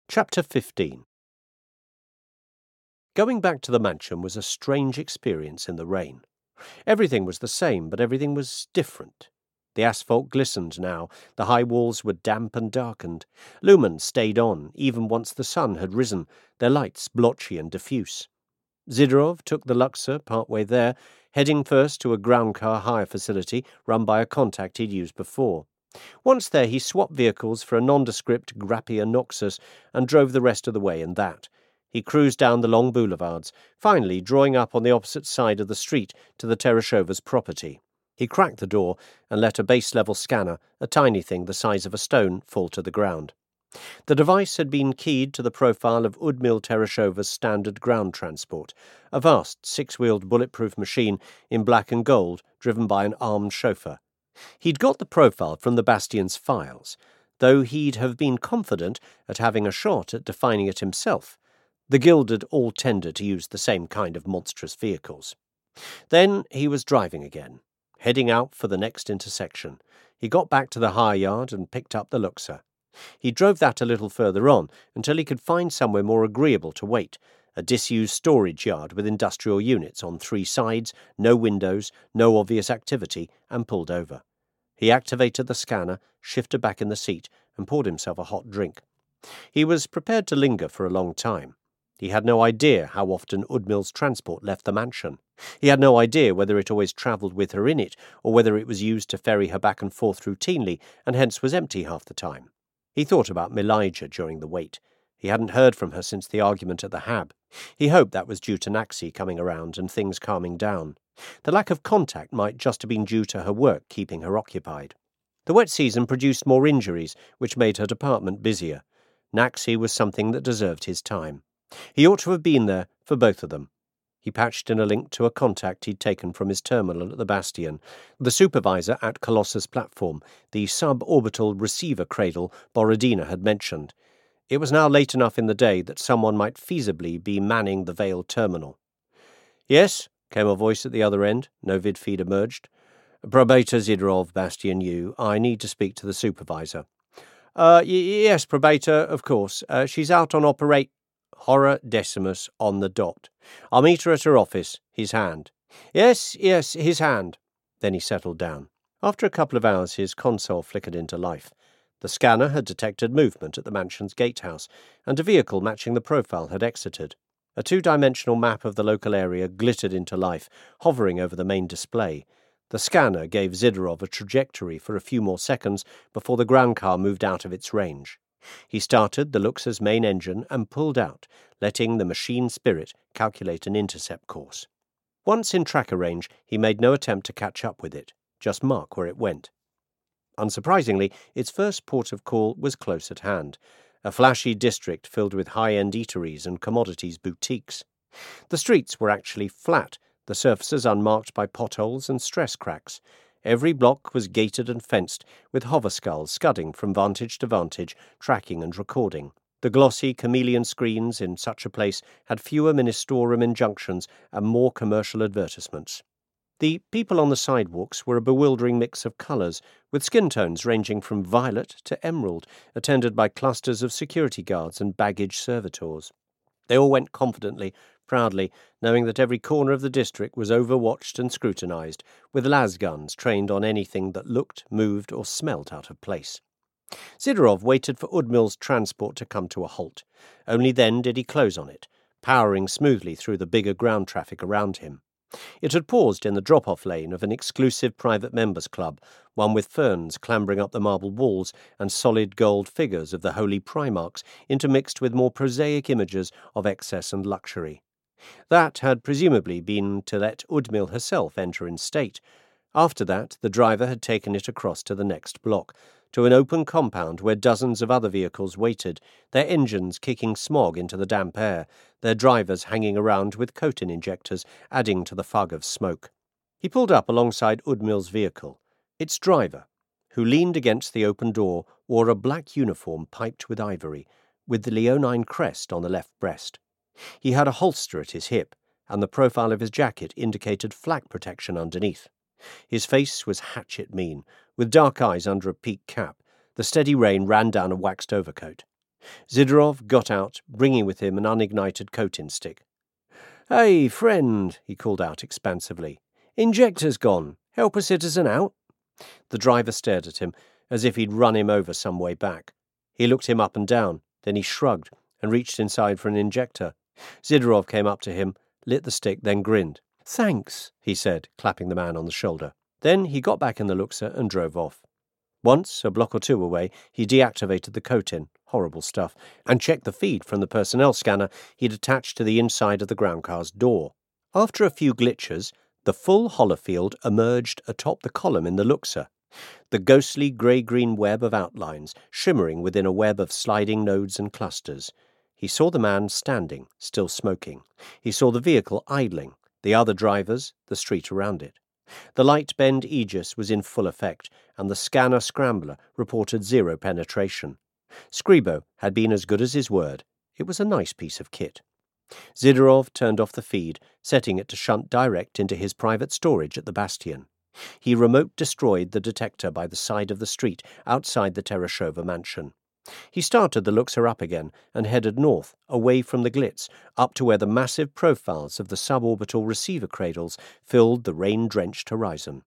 Chapter 15. Going back to the mansion was a strange experience in the rain. Everything was the same, but everything was different. The asphalt glistened now, the high walls were damp and darkened. Lumens stayed on, even once the sun had risen, their lights blotchy and diffuse. Zidorov took the Luxor part-way there, heading first to a ground-car hire facility run by a contact he'd used before. Once there, he swapped vehicles for a nondescript Grappia Noxus and drove the rest of the way in that. He cruised down the long boulevards, finally drawing up on the opposite side of the street to the Tereshova's property. He cracked the door and let a base-level scanner, a tiny thing the size of a stone, fall to the ground. The device had been keyed to the profile of Udmil Tereshova's standard ground transport, a vast six-wheeled bulletproof machine in black and gold driven by an armed chauffeur. He'd got the profile from the Bastion's files, though he'd have been confident at having a shot at defining it himself. The Guilded all tended to use the same kind of monstrous vehicles. Then he was driving again, heading out for the next intersection. He got back to the hire yard and picked up the Luxor. He drove that a little further on until he could find somewhere more agreeable to wait, a disused storage yard with industrial units on three sides, no windows, no obvious activity, and pulled over. He activated the scanner, shifted back in the seat, and poured himself a hot drink. He was prepared to linger for a long time. He had no idea how often Udmil's transport left the mansion. He had no idea whether it always travelled with her in it, or whether it was used to ferry her back and forth routinely, and hence was empty half the time. He thought about Milaja during the wait. He hadn't heard from her since the argument at the Hab. He hoped that was due to Naxi coming around and things calming down. The lack of contact might just have been due to her work keeping her occupied. The wet season produced more injuries, which made her department busier. Naxi was something that deserved his time. He ought to have been there for both of them. He patched in a link to a contact he'd taken from his terminal at the Bastion, the supervisor at Colossus Platform, the suborbital receiver cradle Borodina had mentioned. It was now late enough in the day that someone might feasibly be manning the Vale terminal. "Yes?" came a voice at the other end. No vid feed emerged. "Probator Zidorov, Bastion U. I need to speak to the supervisor." Yes, Probator, of course. She's out on operate..." Horror Decimus on the dot. "I'll meet her at her office." His hand. Yes, his hand." Then he settled down. After a couple of hours his console flickered into life. The scanner had detected movement at the mansion's gatehouse, and a vehicle matching the profile had exited. A two-dimensional map of the local area glittered into life, hovering over the main display. The scanner gave Zidorov a trajectory for a few more seconds before the ground car moved out of its range. He started the Luxor's main engine and pulled out, letting the machine spirit calculate an intercept course. Once in tracker range, he made no attempt to catch up with it, just mark where it went. Unsurprisingly, its first port of call was close at hand, a flashy district filled with high-end eateries and commodities boutiques. The streets were actually flat, the surfaces unmarked by potholes and stress cracks. Every block was gated and fenced, with hover skulls scudding from vantage to vantage, tracking and recording. The glossy chameleon screens in such a place had fewer ministorum injunctions and more commercial advertisements. The people on the sidewalks were a bewildering mix of colours, with skin tones ranging from violet to emerald, attended by clusters of security guards and baggage servitors. They all went confidently, proudly, knowing that every corner of the district was overwatched and scrutinised, with lasguns trained on anything that looked, moved, or smelt out of place. Zidorov waited for Udmil's transport to come to a halt. Only then did he close on it, powering smoothly through the bigger ground traffic around him. It had paused in the drop-off lane of an exclusive private members' club, one with ferns clambering up the marble walls and solid gold figures of the holy primarchs intermixed with more prosaic images of excess and luxury. That had presumably been to let Udmil herself enter in state. After that, the driver had taken it across to the next block, to an open compound where dozens of other vehicles waited, their engines kicking smog into the damp air, their drivers hanging around with cotin injectors, adding to the fog of smoke. He pulled up alongside Udmil's vehicle. Its driver, who leaned against the open door, wore a black uniform piped with ivory, with the leonine crest on the left breast. He had a holster at his hip, and the profile of his jacket indicated flak protection underneath. His face was hatchet mean, with dark eyes under a peaked cap. The steady rain ran down a waxed overcoat. Zidorov got out, bringing with him an unignited coating stick. "Hey, friend," he called out expansively. "Injector's gone. Help a citizen out?" The driver stared at him, as if he'd run him over some way back. He looked him up and down, then he shrugged and reached inside for an injector. Zidorov came up to him, lit the stick, then grinned. "Thanks," he said, clapping the man on the shoulder. Then he got back in the Luxor and drove off. Once, a block or two away, he deactivated the coating, horrible stuff, and checked the feed from the personnel scanner he'd attached to the inside of the ground car's door. After a few glitches, the full holofield emerged atop the column in the Luxor, the ghostly grey-green web of outlines shimmering within a web of sliding nodes and clusters. He saw the man standing, still smoking. He saw the vehicle idling, the other drivers, the street around it. The light bend aegis was in full effect, and the scanner scrambler reported 0 penetration. Scribo had been as good as his word. It was a nice piece of kit. Zidorov turned off the feed, setting it to shunt direct into his private storage at the Bastion. He remote destroyed the detector by the side of the street outside the Tereshova mansion. He started the Luxor up again and headed north, away from the glitz, up to where the massive profiles of the suborbital receiver cradles filled the rain-drenched horizon.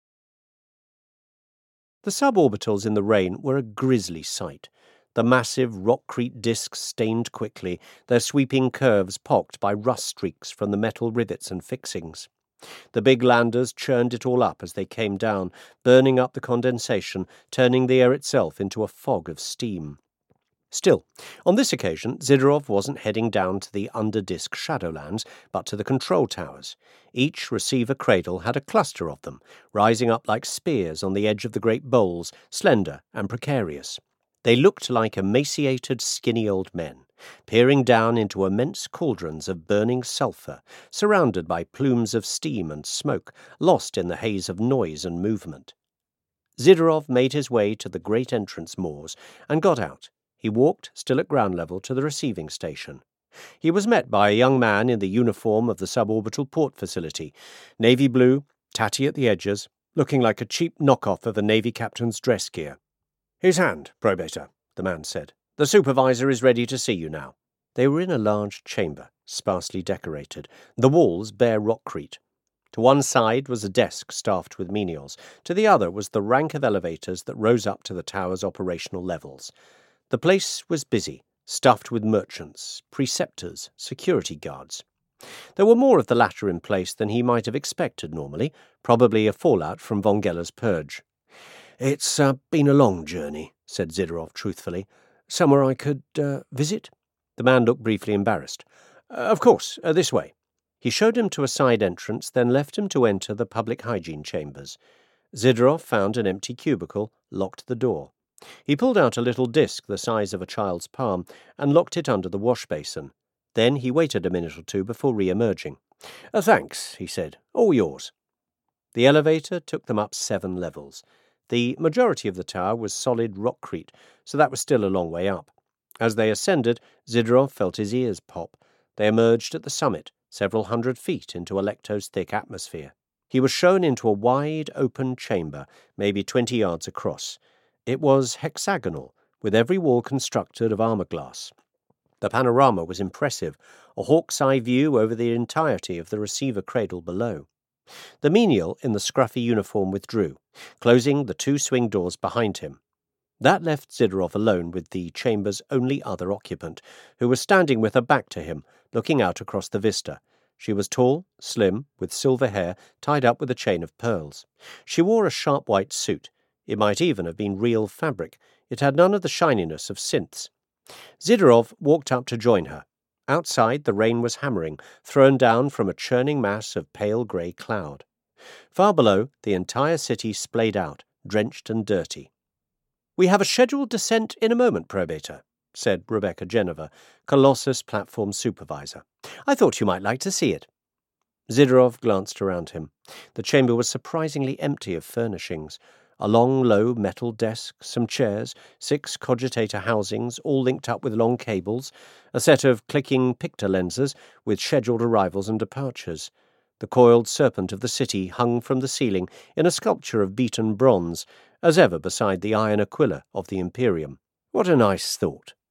The suborbitals in the rain were a grisly sight. The massive rockcrete discs stained quickly, their sweeping curves pocked by rust streaks from the metal rivets and fixings. The big landers churned it all up as they came down, burning up the condensation, turning the air itself into a fog of steam. Still, on this occasion, Zidorov wasn't heading down to the under-disk Shadowlands, but to the control towers. Each receiver cradle had a cluster of them, rising up like spears on the edge of the great bowls, slender and precarious. They looked like emaciated, skinny old men, peering down into immense cauldrons of burning sulphur, surrounded by plumes of steam and smoke, lost in the haze of noise and movement. Zidorov made his way to the great entrance moors and got out. He walked, still at ground level, to the receiving station. He was met by a young man in the uniform of the suborbital port facility, navy blue, tatty at the edges, looking like a cheap knockoff of a navy captain's dress gear. "His hand, probator," the man said. "The supervisor is ready to see you now." They were in a large chamber, sparsely decorated, the walls bare rockcrete. To one side was a desk staffed with menials, to the other was the rank of elevators that rose up to the tower's operational levels. The place was busy, stuffed with merchants, preceptors, security guards. There were more of the latter in place than he might have expected normally, probably a fallout from Von Geller's purge. "It's been a long journey," said Zidorov truthfully. "Somewhere I could visit?" The man looked briefly embarrassed. "Of course, this way." He showed him to a side entrance, then left him to enter the public hygiene chambers. Zidorov found an empty cubicle, locked the door. He pulled out a little disc the size of a child's palm and locked it under the wash basin. Then he waited a minute or two before re-emerging. "Thanks," he said. "All yours." The elevator took them up 7 levels. The majority of the tower was solid rockcrete, so that was still a long way up. As they ascended, Zidorov felt his ears pop. They emerged at the summit, several hundred feet into Alecto's thick atmosphere. He was shown into a wide, open chamber, maybe 20 yards across. It was hexagonal, with every wall constructed of armor glass. The panorama was impressive, a hawk's-eye view over the entirety of the receiver cradle below. The menial in the scruffy uniform withdrew, closing the 2 swing doors behind him. That left Zidorov alone with the chamber's only other occupant, who was standing with her back to him, looking out across the vista. She was tall, slim, with silver hair tied up with a chain of pearls. She wore a sharp white suit. It might even have been real fabric. It had none of the shininess of synths. Zidorov walked up to join her. Outside, the rain was hammering, thrown down from a churning mass of pale grey cloud. Far below, the entire city splayed out, drenched and dirty. "We have a scheduled descent in a moment, probator," said Rebecca Geneva, Colossus platform supervisor. "I thought you might like to see it." Zidorov glanced around him. The chamber was surprisingly empty of furnishings. A long, low metal desk, some chairs, 6 cogitator housings, all linked up with long cables, a set of clicking picture lenses with scheduled arrivals and departures. The coiled serpent of the city hung from the ceiling in a sculpture of beaten bronze, as ever beside the iron aquila of the Imperium. "What a nice thought,"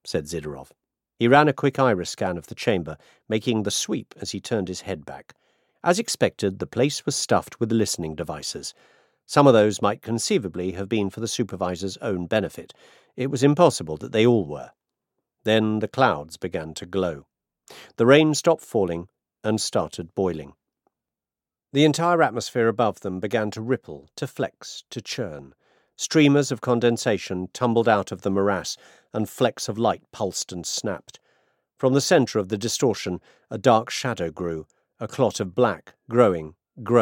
said Zidorov. He ran a quick iris scan of the chamber, making the sweep as he turned his head back. As expected, the place was stuffed with listening devices. Some of those might conceivably have been for the supervisor's own benefit. It was impossible that they all were. Then the clouds began to glow. The rain stopped falling and started boiling. The entire atmosphere above them began to ripple, to flex, to churn. Streamers of condensation tumbled out of the morass, and flecks of light pulsed and snapped. From the centre of the distortion, a dark shadow grew, a clot of black, growing,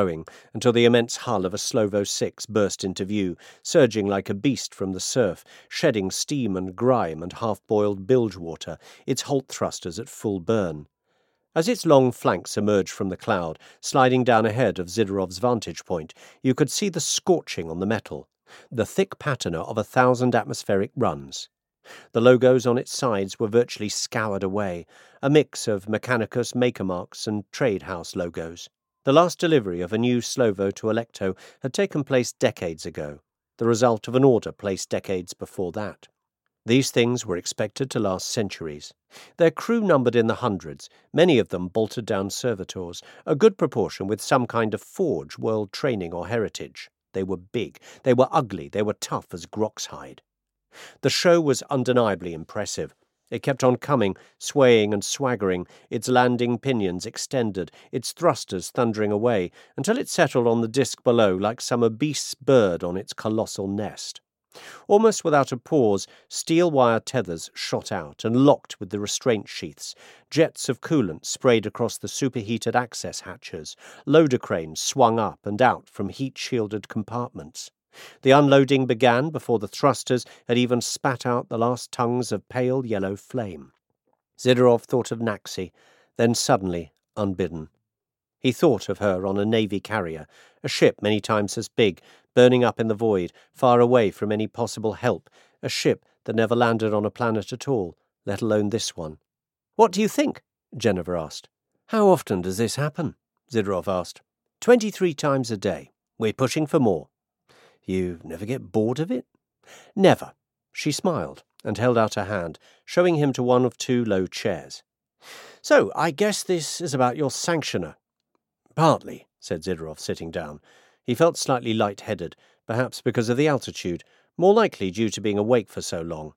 until the immense hull of a Slovo 6 burst into view, surging like a beast from the surf, shedding steam and grime and half-boiled bilge water, its Holt thrusters at full burn. As its long flanks emerged from the cloud, sliding down ahead of Zidorov's vantage point, you could see the scorching on the metal, the thick patina of 1,000 atmospheric runs. The logos on its sides were virtually scoured away, a mix of Mechanicus maker marks and trade house logos. The last delivery of a new Slovo to Alecto had taken place decades ago, the result of an order placed decades before that. These things were expected to last centuries. Their crew numbered in the hundreds, many of them bolted down servitors, a good proportion with some kind of forge, world training or heritage. They were big, they were ugly, they were tough as Grok's hide. The show was undeniably impressive. It kept on coming, swaying and swaggering, its landing pinions extended, its thrusters thundering away, until it settled on the disk below like some obese bird on its colossal nest. Almost without a pause, steel wire tethers shot out and locked with the restraint sheaths. Jets of coolant sprayed across the superheated access hatches. Loader cranes swung up and out from heat-shielded compartments. The unloading began before the thrusters had even spat out the last tongues of pale yellow flame. Zidorov thought of Naxi, then suddenly, unbidden. He thought of her on a Navy carrier, a ship many times as big, burning up in the void, far away from any possible help, a ship that never landed on a planet at all, let alone this one. "What do you think?" Jennifer asked. "How often does this happen?" Zidorov asked. 23 times a day. We're pushing for more." "You never get bored of it?" "Never." She smiled and held out her hand, showing him to one of 2 low chairs. "So, I guess this is about your sanctioner." "Partly," said Zidorov, sitting down. He felt slightly light-headed, perhaps because of the altitude, more likely due to being awake for so long.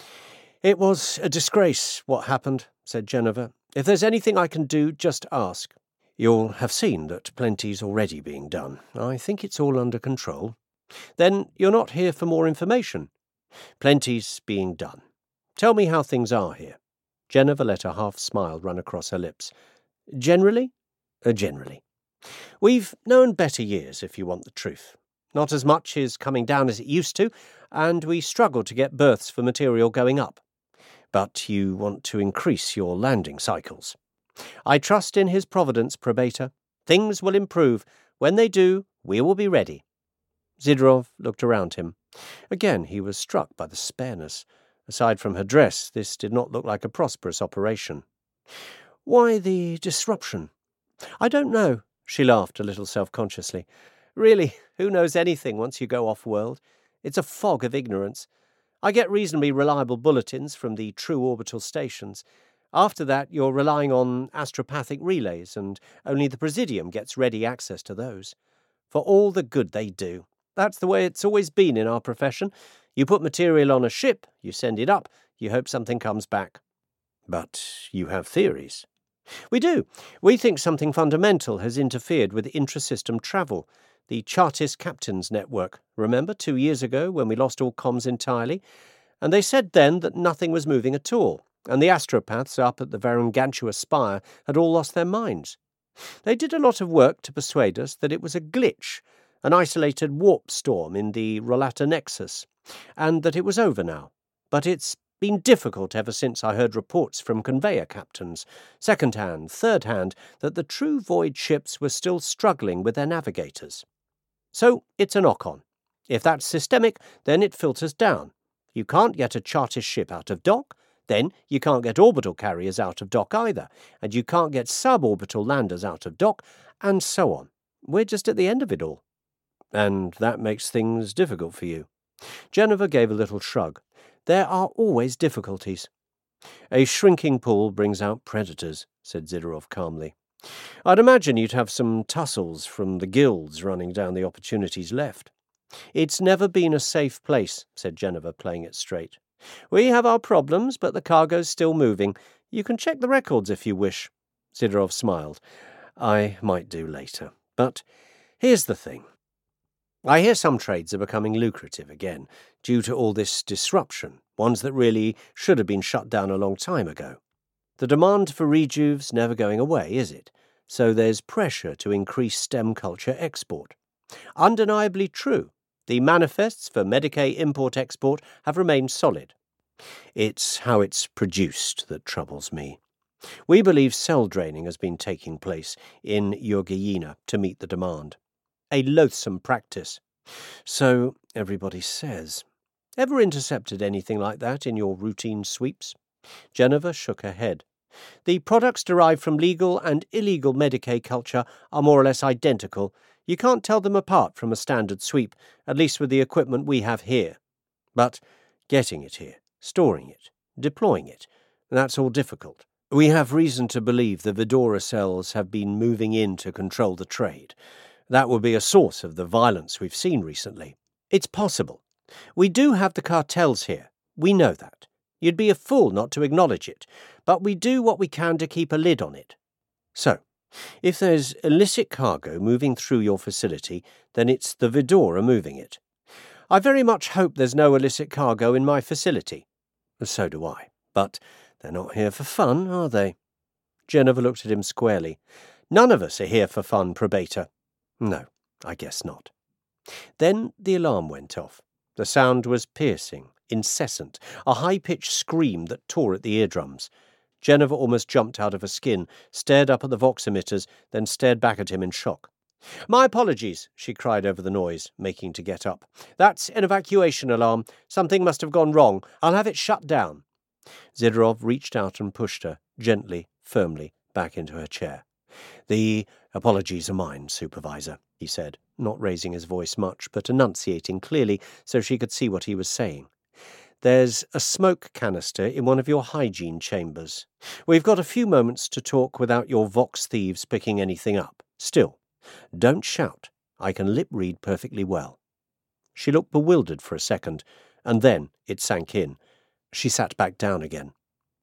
"It was a disgrace, what happened," said Jennifer. "If there's anything I can do, just ask." "You'll have seen that plenty's already being done. I think it's all under control." "Then you're not here for more information?" "Plenty's being done. Tell me how things are here." Jennifer let a half-smile run across her lips. "Generally?" Generally. We've known better years, if you want the truth. Not as much is coming down as it used to, and we struggle to get berths for material going up. But you want to increase your landing cycles. I trust in his providence, Probator. Things will improve. When they do, we will be ready." Zidorov looked around him. Again he was struck by the spareness. Aside from her dress, this did not look like a prosperous operation. "Why the disruption?" "I don't know." She laughed a little self-consciously. "Really, who knows anything once you go off-world? It's a fog of ignorance. I get reasonably reliable bulletins from the true orbital stations. After that, you're relying on astropathic relays, and only the Presidium gets ready access to those. For all the good they do. That's the way it's always been in our profession. You put material on a ship, you send it up, you hope something comes back." "But you have theories." "We do. We think something fundamental has interfered with intra-system travel. The Chartist Captains Network. Remember 2 years ago when we lost all comms entirely? And they said then that nothing was moving at all, and the astropaths up at the Varangantua Spire had all lost their minds. They did a lot of work to persuade us that it was a glitch, an isolated warp storm in the Rollata Nexus, and that it was over now. But it's been difficult ever since I heard reports from conveyor captains, second-hand, third-hand, that the true void ships were still struggling with their navigators. So it's a knock-on. If that's systemic, then it filters down. You can't get a Chartist ship out of dock, then you can't get orbital carriers out of dock either, and you can't get suborbital landers out of dock, and so on. We're just at the end of it all." "And that makes things difficult for you." Jennifer gave a little shrug. "There are always difficulties. A shrinking pool brings out predators, said Zidorov calmly. I'd imagine you'd have some tussles from the guilds running down the opportunities left. It's never been a safe place, said Jennifer, playing it straight. We have our problems, but the cargo's still moving. You can check the records if you wish. Zidorov smiled. I might do later. But here's the thing. I hear some trades are becoming lucrative again, due to all this disruption, ones that really should have been shut down a long time ago. The demand for rejuve's never going away, is it? So there's pressure to increase STEM culture export. Undeniably true. The manifests for Medicae import-export have remained solid. It's how it's produced that troubles me. We believe cell draining has been taking place in Yurgiyina to meet the demand. A loathsome practice. So everybody says. Ever intercepted anything like that in your routine sweeps? Jennifer shook her head. The products derived from legal and illegal Medicae culture are more or less identical. You can't tell them apart from a standard sweep, at least with the equipment we have here. But getting it here, storing it, deploying it, that's all difficult. We have reason to believe the Vidora cells have been moving in to control the trade. That would be a source of the violence we've seen recently. It's possible. We do have the cartels here. We know that. You'd be a fool not to acknowledge it, but we do what we can to keep a lid on it. So, if there's illicit cargo moving through your facility, then it's the Vidora moving it. I very much hope there's no illicit cargo in my facility. So do I. But they're not here for fun, are they? Jennifer looked at him squarely. None of us are here for fun, Probator. No, I guess not. Then the alarm went off. The sound was piercing, incessant, a high-pitched scream that tore at the eardrums. Jennifer almost jumped out of her skin, stared up at the vox emitters, then stared back at him in shock. My apologies, she cried over the noise, making to get up. That's an evacuation alarm. Something must have gone wrong. I'll have it shut down. Zidorov reached out and pushed her, gently, firmly, back into her chair. The apologies are mine, Supervisor, he said, not raising his voice much, but enunciating clearly so she could see what he was saying. There's a smoke canister in one of your hygiene chambers. We've got a few moments to talk without your vox thieves picking anything up. Still, don't shout. I can lip-read perfectly well. She looked bewildered for a second, and then it sank in. She sat back down again.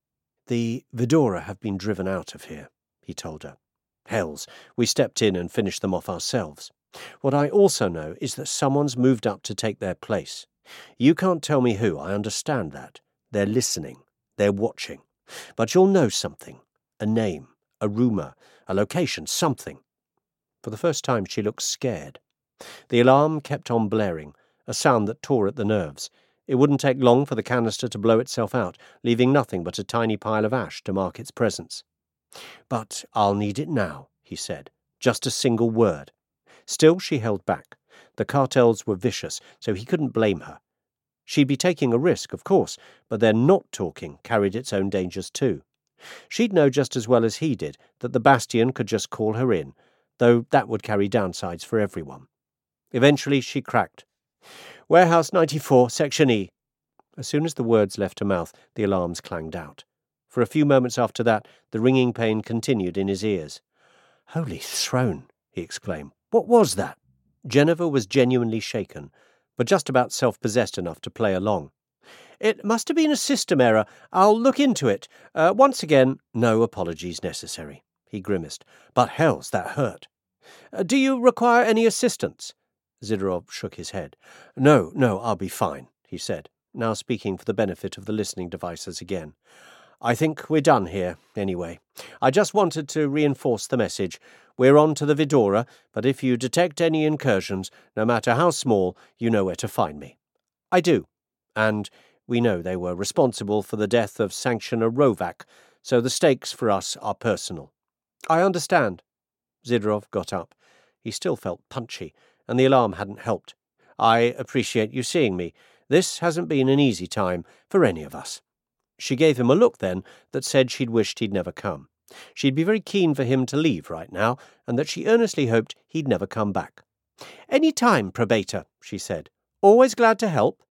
The Vidora have been driven out of here, he told her. Hells, we stepped in and finished them off ourselves. What I also know is that someone's moved up to take their place. You can't tell me who, I understand that. They're listening. They're watching. But you'll know something. A name, a rumour, a location, something. For the first time she looked scared. The alarm kept on blaring, a sound that tore at the nerves. It wouldn't take long for the canister to blow itself out, leaving nothing but a tiny pile of ash to mark its presence. But I'll need it now, he said. Just a single word. Still she held back. The cartels were vicious, so he couldn't blame her. She'd be taking a risk, of course, but their not talking carried its own dangers too. She'd know just as well as he did that the Bastion could just call her in, though that would carry downsides for everyone. Eventually she cracked. Warehouse 94, Section E. As soon as the words left her mouth, the alarms clanged out. For a few moments after that, the ringing pain continued in his ears. Holy throne, he exclaimed. What was that? Jennifer was genuinely shaken, but just about self-possessed enough to play along. It must have been a system error. I'll look into it. Once again, no apologies necessary, he grimaced. But hells, that hurt. Do you require any assistance? Zidorov shook his head. No, I'll be fine, he said, now speaking for the benefit of the listening devices again. I think we're done here, anyway. I just wanted to reinforce the message. We're on to the Vidora, but if you detect any incursions, no matter how small, you know where to find me. I do. And we know they were responsible for the death of Sanctioner Rovak, so the stakes for us are personal. I understand. Zidorov got up. He still felt punchy, and the alarm hadn't helped. I appreciate you seeing me. This hasn't been an easy time for any of us. She gave him a look then that said she'd wished he'd never come. She'd be very keen for him to leave right now, and that she earnestly hoped he'd never come back. Any time, Probator, she said. Always glad to help.